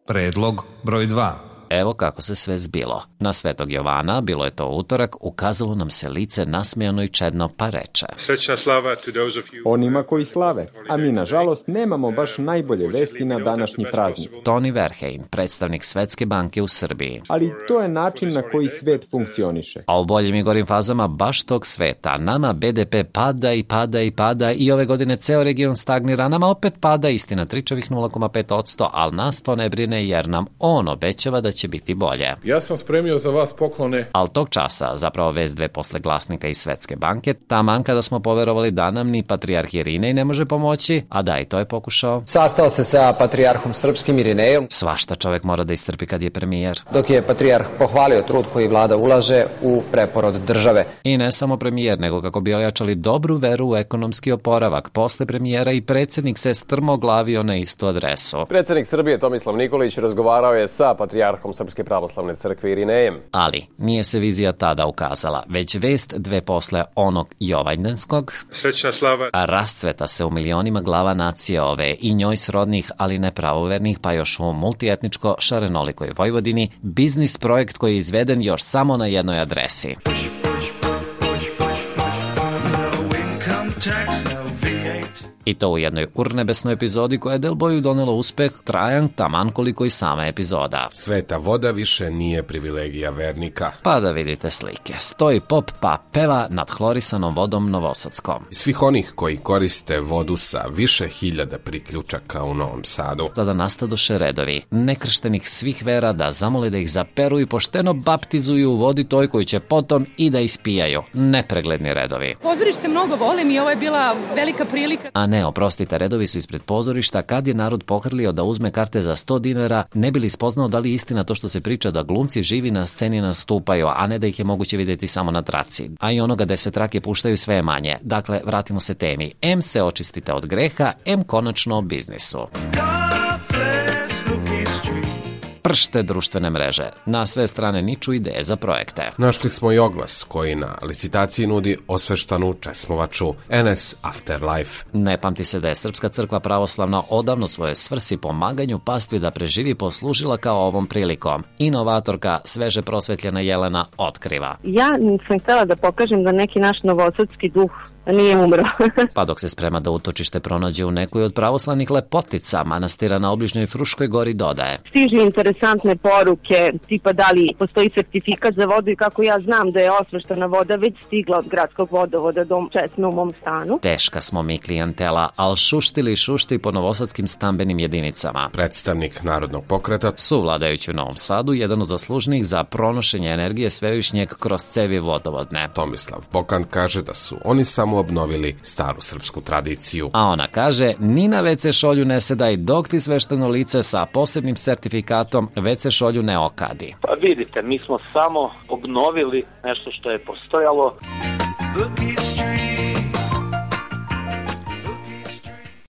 Predlog broj 2. Evo kako se sve zbilo. Na Svetog Jovana, bilo je to utorak, ukazalo nam se lice nasmijano i čedno, pa reče: Srećna slava to those of you onima koji slave, a mi nažalost nemamo baš najbolje vesti na današnji praznik. Toni Verheyen, predstavnik Svetske banke u Srbiji. Ali to je način na koji svet funkcioniše. A u boljim i gorim fazama baš tog sveta nama BDP pada i pada i pada i ove godine ceo region stagnira, nama opet pada, istina tričavih 0,5%, ali nas to ne brine jer nam on obećava da će biti bolje. Ja sam spremio za vas poklone. Al tog časa, zapravo vest 2 posle glasnika iz Svetske banke, taman kada smo poverovali da nam ni patrijarh Irinej ne može pomoći, a da i to je pokušao. Sastao se sa patrijarhom srpskim Irinejom. Svašta čovek mora da istrpi kad je premijer. Dok je patrijarh pohvalio trud koji vlada ulaže u preporod države. I ne samo premijer, nego kako bi ojačali dobru veru u ekonomski oporavak. Posle premijera i predsjednik se strmoglavio na istu adresu. Predsjednik Srbije Tomislav Nikolić razgovarao je sa patrijarhom Srpske pravoslavne crkve Irinejem. Ali nije se vizija tada ukazala, već vest 2 posle onog Jovanjdenskog. Srećna slava. A rascveta se u milionima glava nacije ove i njoj srodnih, ali ne pravovernih, pa još u multietničko šarenolikoj Vojvodini, biznis projekt koji je izveden još samo na jednoj adresi. I to u jednoj urnebesnoj epizodi koja je Del Boyu donelo uspeh trajan taman koliko i sama epizoda. Sveta voda više nije privilegija vernika. Pa da vidite slike. Stoji pop pa peva nad hlorisanom vodom Novosadskom. Svih onih koji koriste vodu sa više hiljada priključaka u Novom Sadu. Tada nastadoše redovi nekrštenih svih vera da zamole da ih zaperu i pošteno baptizuju u vodi toj koju će potom i da ispijaju. Nepregledni redovi. Pozorište mnogo volim i ovo je bila velika prilika. A ne, oprostite, redovi su ispred pozorišta kad je narod pohrlio da uzme karte za 100 dinara, ne bi li spoznao da li je istina to što se priča da glumci živi na sceni nastupaju, a ne da ih je moguće vidjeti samo na traci. A i onoga da se trake puštaju sve manje. Dakle, vratimo se temi. M se očistite od greha, M konačno o biznisu. Pršte društvene mreže. Na sve strane niču ideje za projekte. Našli smo i oglas koji na licitaciji nudi osveštanu česmovaču NS Afterlife. Ne pamti se da je Srpska crkva pravoslavna odavno svoje svrsi pomaganju pastvi da preživi poslužila kao ovom prilikom. Inovatorka, sveže prosvetljena Jelena otkriva. Ja sam htjela da pokažem da neki naš novosadski duh nije umro. Pa dok se sprema da utočište pronađe u nekoj od pravoslavnih lepotica, manastira na obližnjoj Fruškoj gori dodaje. Stižu interesantne poruke, tipa da li postoji sertifikat za vodu i kako ja znam da je osveštana voda već stigla od gradskog vodovoda do česme u mom stanu. Teška smo mi klijentela, al šušti po novosadskim stambenim jedinicama. Predstavnik Narodnog pokreta, suvladajući u Novom Sadu, jedan od zaslužnih za pronošenje energije svevišnjeg kroz cevi vodovodne. Tomislav Bokan kaže da su oni samo obnovili staru srpsku tradiciju. A ona kaže, ni na WC šolju ne sedaj dok ti svešteno lice sa posebnim sertifikatom WC šolju ne okadi. Pa vidite, mi smo samo obnovili nešto što je postojalo.